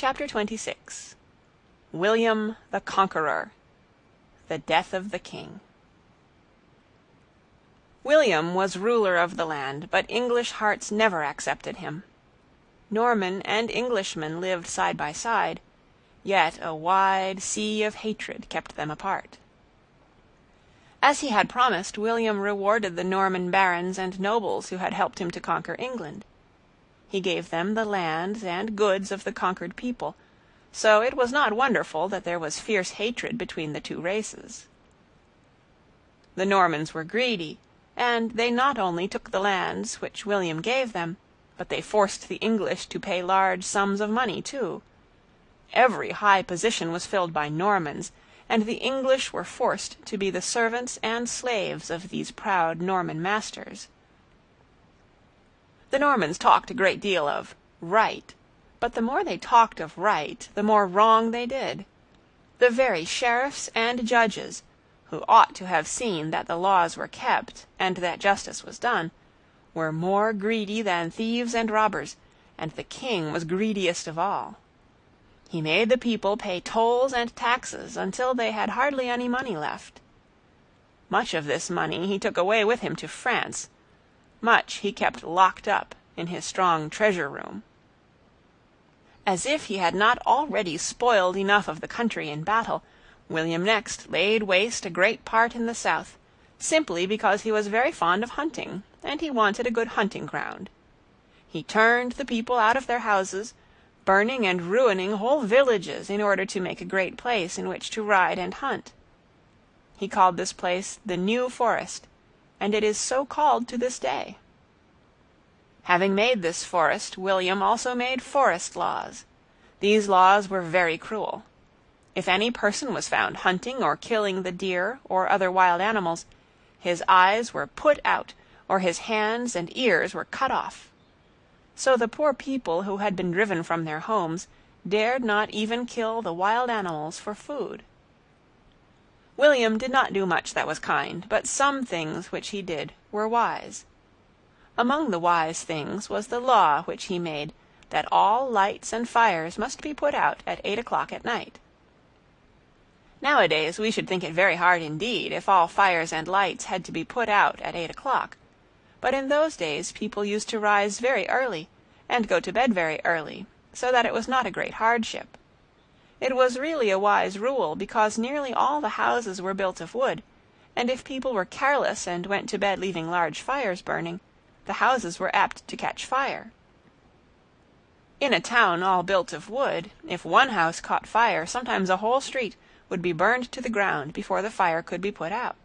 Chapter 26. William the Conqueror. The Death of the King. William was ruler of the land, but English hearts never accepted him. Norman and Englishman lived side by side, yet a wide sea of hatred kept them apart. As he had promised, William rewarded the Norman barons and nobles who had helped him to conquer England. He gave them the lands and goods of the conquered people, so it was not wonderful that there was fierce hatred between the two races. The Normans were greedy, and they not only took the lands which William gave them, but they forced the English to pay large sums of money too. Every high position was filled by Normans, and the English were forced to be the servants and slaves of these proud Norman masters. The Normans talked a great deal of right, but the more they talked of right, the more wrong they did. The very sheriffs and judges, who ought to have seen that the laws were kept and that justice was done, were more greedy than thieves and robbers, and the king was greediest of all. He made the people pay tolls and taxes until they had hardly any money left. Much of this money he took away with him to France. Much he kept locked up in his strong treasure-room. As if he had not already spoiled enough of the country in battle, William next laid waste a great part in the south, simply because he was very fond of hunting, and he wanted a good hunting ground. He turned the people out of their houses, burning and ruining whole villages in order to make a great place in which to ride and hunt. He called this place the New Forest, and it is so called to this day. Having made this forest, William also made forest laws. These laws were very cruel. If any person was found hunting or killing the deer or other wild animals, his eyes were put out, or his hands and ears were cut off. So the poor people who had been driven from their homes dared not even kill the wild animals for food. William did not do much that was kind, but some things which he did were wise. Among the wise things was the law which he made that all lights and fires must be put out at 8 o'clock at night. Nowadays we should think it very hard indeed if all fires and lights had to be put out at 8 o'clock, but in those days people used to rise very early and go to bed very early, so that it was not a great hardship. It was really a wise rule, because nearly all the houses were built of wood, and if people were careless and went to bed leaving large fires burning, the houses were apt to catch fire. In a town all built of wood, if one house caught fire, sometimes a whole street would be burned to the ground before the fire could be put out.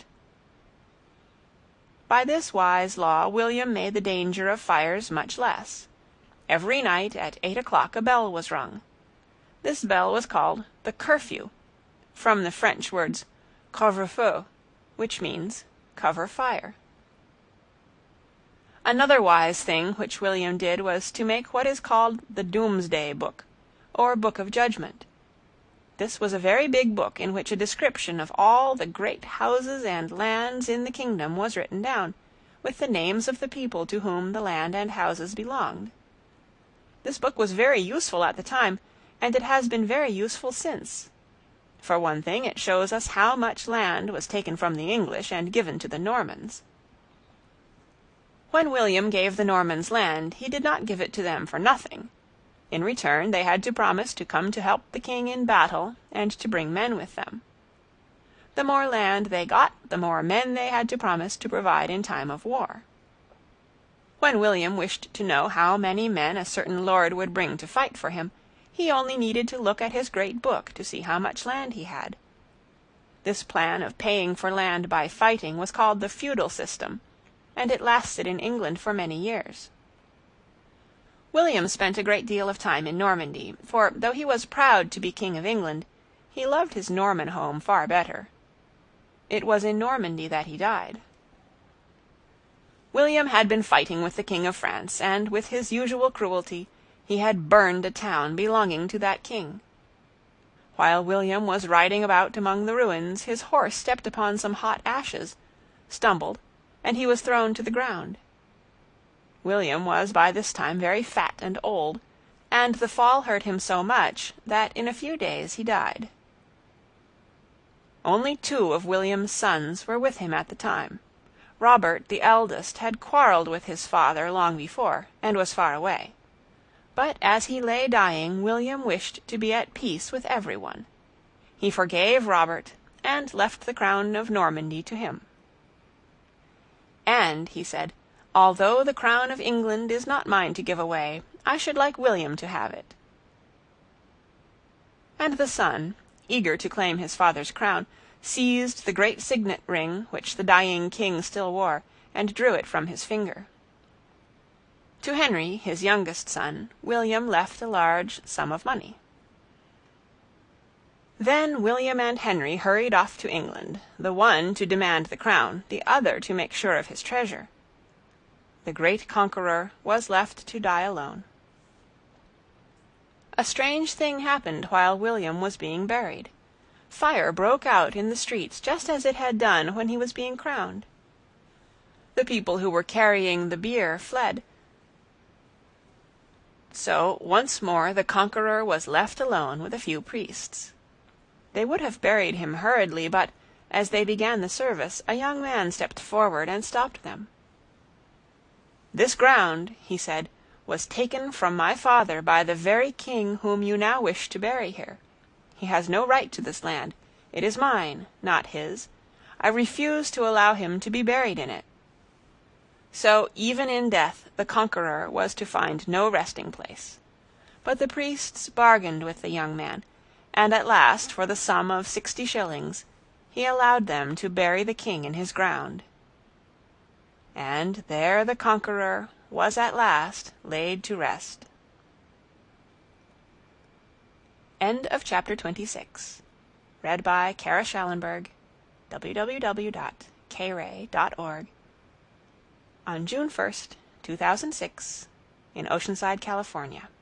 By this wise law William made the danger of fires much less. Every night at 8 o'clock a bell was rung. This bell was called the curfew, from the French words couvre-feu, which means cover fire. Another wise thing which William did was to make what is called the Doomsday Book, or Book of Judgment. This was a very big book in which a description of all the great houses and lands in the kingdom was written down, with the names of the people to whom the land and houses belonged. This book was very useful at the time, and it has been very useful since. For one thing, it shows us how much land was taken from the English and given to the Normans. When William gave the Normans land, he did not give it to them for nothing. In return, they had to promise to come to help the king in battle and to bring men with them. The more land they got, the more men they had to promise to provide in time of war. When William wished to know how many men a certain lord would bring to fight for him, he only needed to look at his great book to see how much land he had. This plan of paying for land by fighting was called the feudal system, and it lasted in England for many years. William spent a great deal of time in Normandy, for though he was proud to be King of England, he loved his Norman home far better. It was in Normandy that he died. William had been fighting with the King of France, and with his usual cruelty he had burned a town belonging to that king. While William was riding about among the ruins, his horse stepped upon some hot ashes, stumbled, and he was thrown to the ground. William was by this time very fat and old, and the fall hurt him so much that in a few days he died. Only 2 of William's sons were with him at the time. Robert, the eldest, had quarrelled with his father long before, and was far away. But as he lay dying, William wished to be at peace with everyone. He forgave Robert, and left the crown of Normandy to him. "And," he said, "although the crown of England is not mine to give away, I should like William to have it." And the son, eager to claim his father's crown, seized the great signet ring which the dying king still wore, and drew it from his finger. To Henry, his youngest son, William left a large sum of money. Then William and Henry hurried off to England, the one to demand the crown, the other to make sure of his treasure. The great conqueror was left to die alone. A strange thing happened while William was being buried. Fire broke out in the streets just as it had done when he was being crowned. The people who were carrying the bier fled. So once more the conqueror was left alone with a few priests. They would have buried him hurriedly, but, as they began the service, a young man stepped forward and stopped them. "This ground," he said, "was taken from my father by the very king whom you now wish to bury here. He has no right to this land. It is mine, not his. I refuse to allow him to be buried in it." So even in death the conqueror was to find no resting place. But the priests bargained with the young man, and at last, for the sum of 60 shillings, he allowed them to bury the king in his ground. And there the conqueror was at last laid to rest. End of chapter 26. Read by Kara Schallenberg, www.kray.org. On June 1st, 2006, in Oceanside, California.